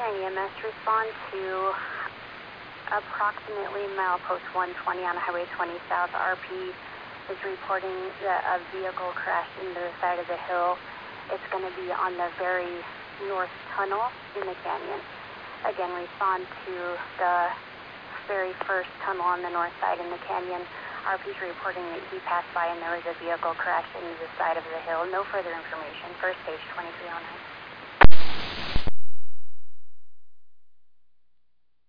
EMS respond to approximately milepost 120 on Highway 20 South. RP is reporting that a vehicle crashed into the side of the hill. It's going to be on the very north tunnel in the canyon. Again, respond to the very first tunnel on the north side in the canyon. RP is reporting that he passed by and there was a vehicle crashed into the side of the hill. No further information. First page 2309.